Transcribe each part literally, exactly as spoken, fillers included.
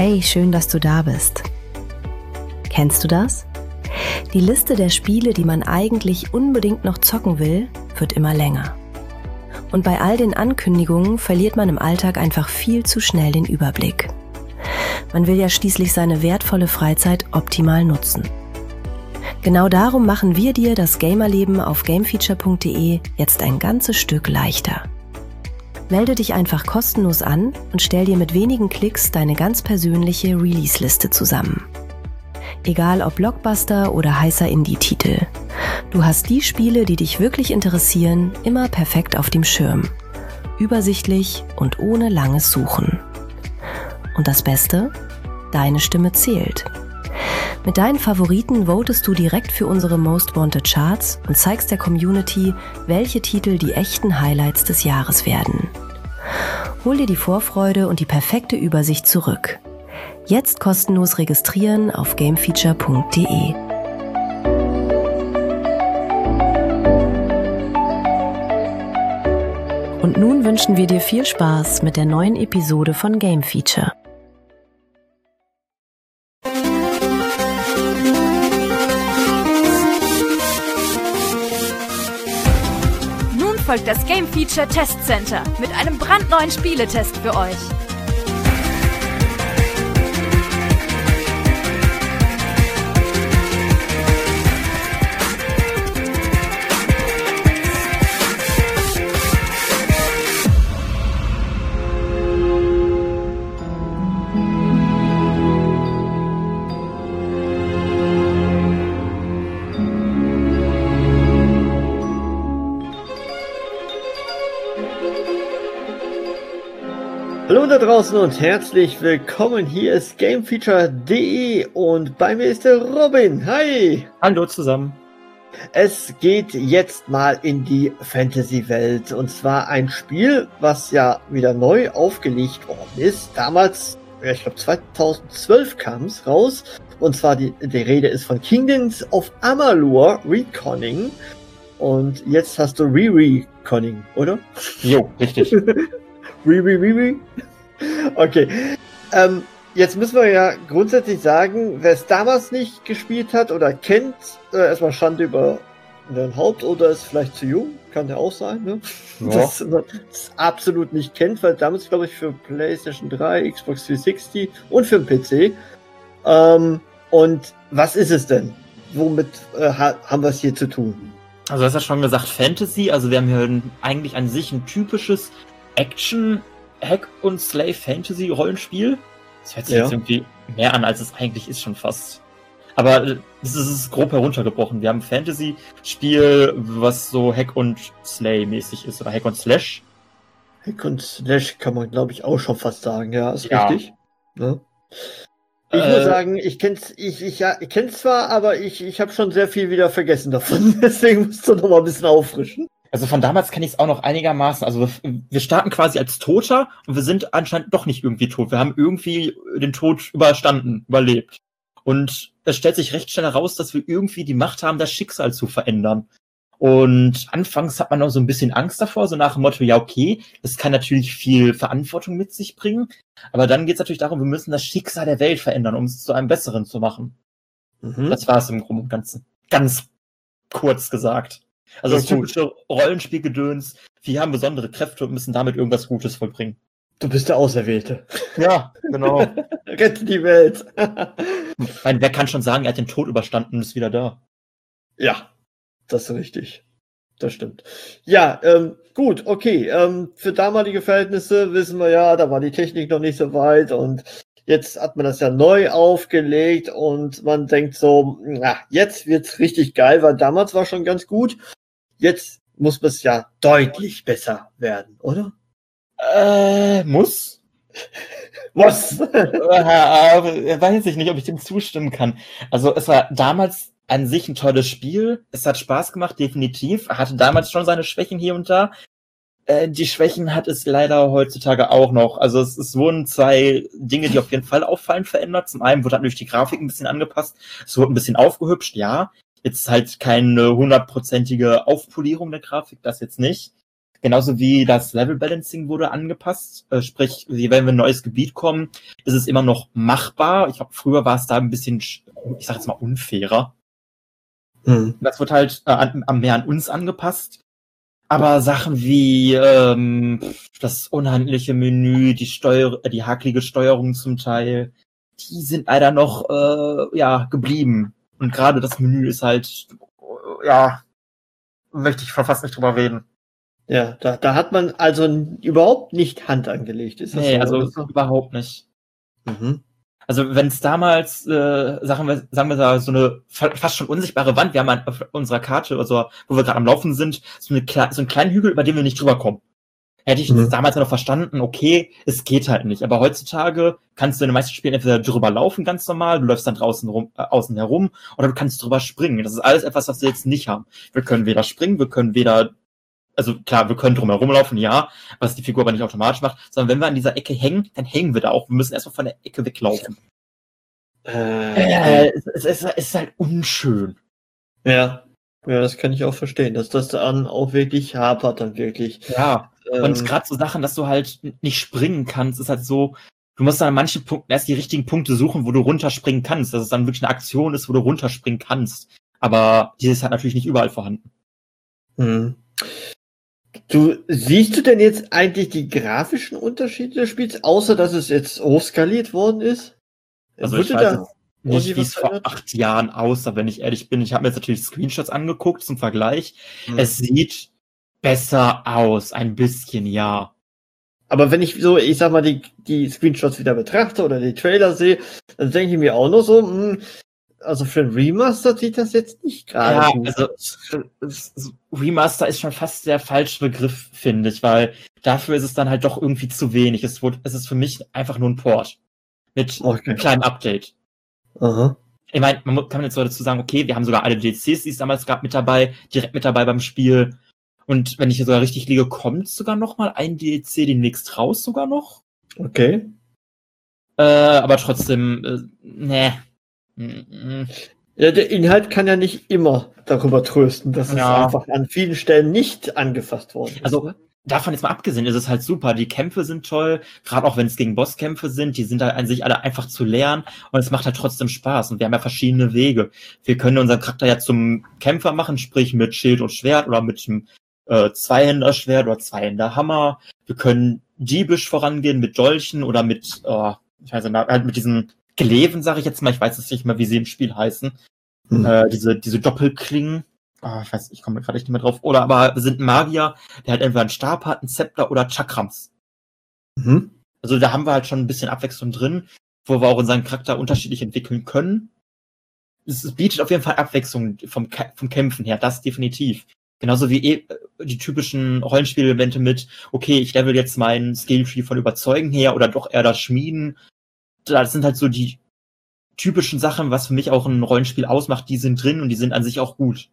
Hey, schön, dass du da bist. Kennst du das? Die Liste der Spiele, die man eigentlich unbedingt noch zocken will, wird immer länger. Und bei all den Ankündigungen verliert man im Alltag einfach viel zu schnell den Überblick. Man will ja schließlich seine wertvolle Freizeit optimal nutzen. Genau darum machen wir dir das Gamerleben auf gamefeature punkt de jetzt ein ganzes Stück leichter. Melde dich einfach kostenlos an und stell dir mit wenigen Klicks deine ganz persönliche Release-Liste zusammen. Egal ob Blockbuster oder heißer Indie-Titel. Du hast die Spiele, die dich wirklich interessieren, immer perfekt auf dem Schirm. Übersichtlich und ohne langes Suchen. Und das Beste? Deine Stimme zählt. Mit deinen Favoriten votest du direkt für unsere Most Wanted Charts und zeigst der Community, welche Titel die echten Highlights des Jahres werden. Hol dir die Vorfreude und die perfekte Übersicht zurück. Jetzt kostenlos registrieren auf gamefeature punkt de. Und nun wünschen wir dir viel Spaß mit der neuen Episode von Game Feature. Folgt das Game Feature Test Center mit einem brandneuen Spieletest für euch. Hallo da draußen und herzlich willkommen. Hier ist gamefeature punkt de und bei mir ist der Robin. Hi! Hallo zusammen. Es geht jetzt mal in die Fantasy-Welt und zwar ein Spiel, was ja wieder neu aufgelegt worden ist. Damals, ja, ich glaube zweitausendzwölf kam es raus und zwar die, die Rede ist von Kingdoms of Amalur Reconning und jetzt hast du Re-Reconning, oder? Jo, richtig. Wie, wie, wie, wie? Okay. Ähm, jetzt müssen wir ja grundsätzlich sagen, wer es damals nicht gespielt hat oder kennt, äh, erstmal Schande über den Haupt oder ist vielleicht zu jung, kann ja auch sein, ne? Ja. Das, das absolut nicht kennt, weil damals, glaube ich, für PlayStation drei, Xbox dreihundertsechzig und für den P C. Ähm, und was ist es denn? Womit äh, ha- haben wir es hier zu tun? Also, du hast ja schon gesagt, Fantasy, also wir haben hier ein, eigentlich an sich ein typisches Action, Hack und Slay Fantasy Rollenspiel. Das hört sich ja. jetzt irgendwie mehr an, als es eigentlich ist schon fast. Aber es ist grob heruntergebrochen. Wir haben ein Fantasy-Spiel, was so Hack und Slay mäßig ist, oder Hack und Slash. Hack und Slash kann man, glaube ich, auch schon fast sagen, ja, ist ja. richtig. Ja. Ich äh, muss sagen, ich kenn's, ich, ich, ja, ich kenn's zwar, aber ich, ich habe schon sehr viel wieder vergessen davon. Deswegen musst du noch mal ein bisschen auffrischen. Also von damals kenne ich es auch noch einigermaßen. Also wir, wir starten quasi als Toter und wir sind anscheinend doch nicht irgendwie tot. Wir haben irgendwie den Tod überstanden, überlebt. Und es stellt sich recht schnell heraus, dass wir irgendwie die Macht haben, das Schicksal zu verändern. Und anfangs hat man noch so ein bisschen Angst davor, so nach dem Motto, ja okay, das kann natürlich viel Verantwortung mit sich bringen. Aber dann geht es natürlich darum, wir müssen das Schicksal der Welt verändern, um es zu einem Besseren zu machen. Mhm. Das war es im Groben und Ganzen. Ganz kurz gesagt. Also das typische Rollenspielgedöns, wir haben besondere Kräfte und müssen damit irgendwas Gutes vollbringen. Du bist der Auserwählte. Ja, genau. Rette die Welt. Ich meine, wer kann schon sagen, er hat den Tod überstanden und ist wieder da? Ja, das ist richtig. Das stimmt. Ja, ähm, gut, okay. Ähm, für damalige Verhältnisse wissen wir ja, da war die Technik noch nicht so weit und jetzt hat man das ja neu aufgelegt und man denkt so, na, jetzt wird's richtig geil, weil damals war schon ganz gut. Jetzt muss es ja deutlich besser werden, oder? Äh, muss? Was? äh, weiß ich nicht, ob ich dem zustimmen kann. Also es war damals an sich ein tolles Spiel. Es hat Spaß gemacht, definitiv. Er hatte damals schon seine Schwächen hier und da. Äh, die Schwächen hat es leider heutzutage auch noch. Also es, es wurden zwei Dinge, die auf jeden Fall auffallen, verändert. Zum einen wurde natürlich die Grafik ein bisschen angepasst. Es wurde ein bisschen aufgehübscht, ja. Jetzt halt keine hundertprozentige Aufpolierung der Grafik, das jetzt nicht. Genauso wie das Level Balancing wurde angepasst. Äh, sprich, wenn wir in ein neues Gebiet kommen, ist es immer noch machbar. Ich glaube, früher war es da ein bisschen, ich sag jetzt mal, unfairer. Hm. Das wird halt äh, an, an, mehr an uns angepasst. Aber Sachen wie ähm, das unhandliche Menü, die Steuer, die hakelige Steuerung zum Teil, die sind leider noch äh, ja geblieben. Und gerade das Menü ist halt, ja, möchte ich fast nicht drüber reden. Ja, da, da hat man also überhaupt nicht Hand angelegt. Ist das nee, so, also so? Überhaupt nicht. Mhm. Also wenn es damals, äh, sagen wir, sagen wir da so eine fast schon unsichtbare Wand, wir haben an, auf unserer Karte, also wo wir gerade am Laufen sind, so, eine, so einen kleinen Hügel, über den wir nicht drüber kommen. Hätte ich mhm. das damals noch verstanden, okay, es geht halt nicht. Aber heutzutage kannst du in den meisten Spielen entweder drüber laufen, ganz normal, du läufst dann draußen rum, äh, außen herum, oder du kannst drüber springen. Das ist alles etwas, was wir jetzt nicht haben. Wir können weder springen, wir können weder, also klar, wir können drumherum laufen, ja, was die Figur aber nicht automatisch macht, sondern wenn wir an dieser Ecke hängen, dann hängen wir da auch. Wir müssen erstmal von der Ecke weglaufen. Äh, äh, es, es, es ist halt unschön. Ja. Ja, das kann ich auch verstehen, dass das dann auch wirklich hapert, dann wirklich. Ja, ähm, und gerade so Sachen, dass du halt nicht springen kannst, ist halt so, du musst dann an manchen Punkten erst die richtigen Punkte suchen, wo du runterspringen kannst, dass es dann wirklich eine Aktion ist, wo du runterspringen kannst. Aber die ist halt natürlich nicht überall vorhanden. Hm. Du, siehst du denn jetzt eigentlich die grafischen Unterschiede des Spiels, außer dass es jetzt hochskaliert worden ist? Also ich weiß da nicht, wie es vor acht Jahren aussah, wenn ich ehrlich bin. Ich habe mir jetzt natürlich Screenshots angeguckt zum Vergleich. Hm. Es sieht besser aus, ein bisschen, ja. Aber wenn ich so, ich sag mal, die, die Screenshots wieder betrachte oder die Trailer sehe, dann denke ich mir auch noch so, mh, also für ein Remaster sieht das jetzt nicht gerade ja, gut also aus. Remaster ist schon fast der falsche Begriff, finde ich, weil dafür ist es dann halt doch irgendwie zu wenig. Es, wurde, es ist für mich einfach nur ein Port mit okay. einem kleinen Update. Aha. Ich meine, man kann jetzt so dazu sagen, okay, wir haben sogar alle D L Cs, die es damals gab, mit dabei, direkt mit dabei beim Spiel. Und wenn ich hier sogar richtig liege, kommt sogar noch mal ein D L C demnächst raus sogar noch. Okay. Äh, aber trotzdem, äh, ne. Ja, der Inhalt kann ja nicht immer darüber trösten, dass ja. es einfach an vielen Stellen nicht angefasst worden ist. Also, davon jetzt mal abgesehen, ist es halt super. Die Kämpfe sind toll, gerade auch wenn es gegen Bosskämpfe sind, die sind halt an sich alle einfach zu lernen und es macht halt trotzdem Spaß und wir haben ja verschiedene Wege. Wir können unseren Charakter ja zum Kämpfer machen, sprich mit Schild und Schwert oder mit einem äh, Zweihänder-Schwert oder Zweihänder-Hammer. Wir können diebisch vorangehen mit Dolchen oder mit, äh, ich weiß nicht, halt mit diesen Geleven, sage ich jetzt mal, ich weiß jetzt nicht mehr, wie sie im Spiel heißen, hm. äh, diese, diese Doppelklingen. Oh, ich weiß, ich komme gerade nicht mehr drauf. Oder aber wir sind ein Magier, der halt entweder einen Stab hat, einen Zepter oder Chakrams. Mhm. Also da haben wir halt schon ein bisschen Abwechslung drin, wo wir auch unseren Charakter unterschiedlich entwickeln können. Es, es bietet auf jeden Fall Abwechslung vom, vom Kämpfen her, das definitiv. Genauso wie eh, die typischen Rollenspiel-Elemente mit, okay, ich level jetzt meinen Skilltree von Überzeugen her oder doch eher das Schmieden. Das sind halt so die typischen Sachen, was für mich auch ein Rollenspiel ausmacht, die sind drin und die sind an sich auch gut.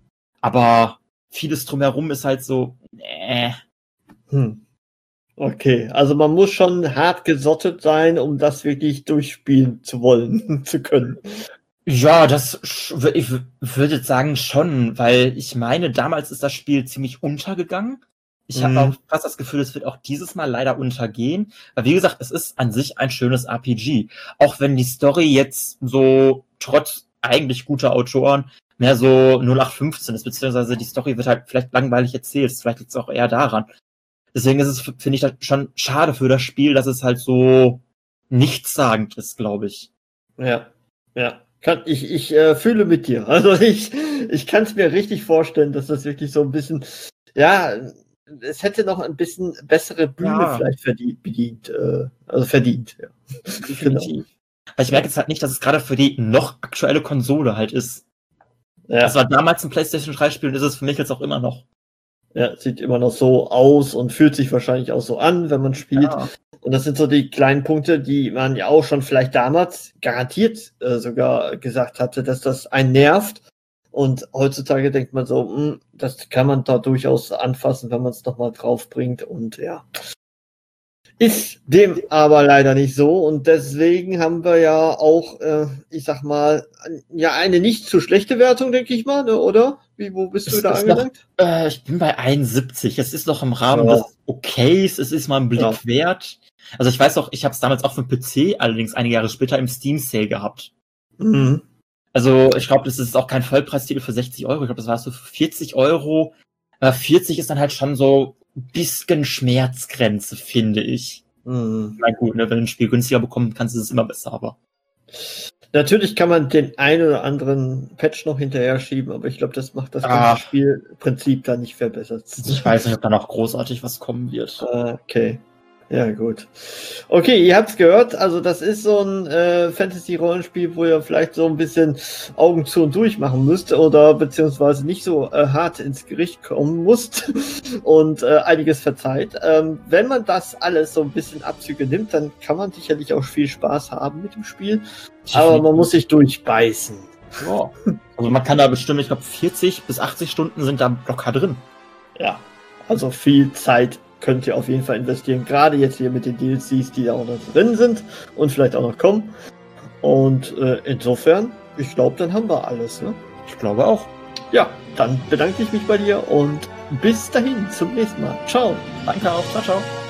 Aber vieles drumherum ist halt so, nee. Hm. Okay, also man muss schon hart gesottet sein, um das wirklich durchspielen zu wollen, zu können. Ja, das, ich würde jetzt sagen schon, weil ich meine, damals ist das Spiel ziemlich untergegangen. Ich mhm. habe auch fast das Gefühl, es wird auch dieses Mal leider untergehen. Weil wie gesagt, es ist an sich ein schönes R P G. Auch wenn die Story jetzt so trotz eigentlich guter Autoren mehr so null acht fünfzehn ist, beziehungsweise die Story wird halt vielleicht langweilig erzählt. Vielleicht liegt es auch eher daran. Deswegen ist es, finde ich, das schon schade für das Spiel, dass es halt so nichtssagend ist, glaube ich. Ja, ja. Kann, ich ich äh, fühle mit dir. Also ich, ich kann es mir richtig vorstellen, dass das wirklich so ein bisschen, ja, es hätte noch ein bisschen bessere Bühne ja. vielleicht verdient, bedient, äh, also verdient. Ja. Definitiv. Genau. Weil ich merke jetzt halt nicht, dass es gerade für die noch aktuelle Konsole halt ist. Ja. Das war damals ein PlayStation drei Spiel und ist es für mich jetzt auch immer noch. Ja, sieht immer noch so aus und fühlt sich wahrscheinlich auch so an, wenn man spielt. Ja. Und das sind so die kleinen Punkte, die man ja auch schon vielleicht damals garantiert äh, sogar gesagt hatte, dass das einen nervt. Und heutzutage denkt man so, mh, das kann man da durchaus anfassen, wenn man es nochmal drauf bringt. Und ja, Ist dem aber leider nicht so und deswegen haben wir ja auch, äh, ich sag mal, ja eine nicht zu schlechte Wertung, denke ich mal, ne, oder? Wie, wo bist Es du da ist angelangt? Noch, äh, ich bin bei einundsiebzig. Es ist noch im Rahmen Ja. des Okays. Es ist mal ein Blick Ja. wert. Also ich weiß auch, ich habe es damals auch für den P C, allerdings einige Jahre später im Steam Sale gehabt. Mhm. Also ich glaube, das ist auch kein Vollpreistitel für sechzig Euro. Ich glaube, das war so für vierzig Euro. Äh, vierzig ist dann halt schon so ein bisschen Schmerzgrenze, finde ich. Mhm. Na gut, ne, wenn du ein Spiel günstiger bekommen kannst, ist es immer besser, aber. Natürlich kann man den einen oder anderen Patch noch hinterher schieben, aber ich glaube, das macht das ganze Ah. Spielprinzip da nicht verbessert. Ich weiß nicht, ob da noch großartig was kommen wird. Ah, okay. Ja, gut. Okay, ihr habt's gehört. Also das ist so ein äh, Fantasy-Rollenspiel, wo ihr vielleicht so ein bisschen Augen zu und durch machen müsst oder beziehungsweise nicht so äh, hart ins Gericht kommen musst und äh, einiges verzeiht. Ähm, wenn man das alles so ein bisschen Abzüge nimmt, dann kann man sicherlich auch viel Spaß haben mit dem Spiel. Aber man muss sich durchbeißen. Ja. Also man kann da bestimmt, ich glaube, vierzig bis achtzig Stunden sind da locker drin. Ja, also viel Zeit könnt ihr auf jeden Fall investieren. Gerade jetzt hier mit den D L Cs, die da auch noch drin sind und vielleicht auch noch kommen. Und äh, insofern, ich glaube, dann haben wir alles. Ne? Ich glaube auch. Ja, dann bedanke ich mich bei dir und bis dahin, zum nächsten Mal. Ciao. Danke auch. Ciao, ciao.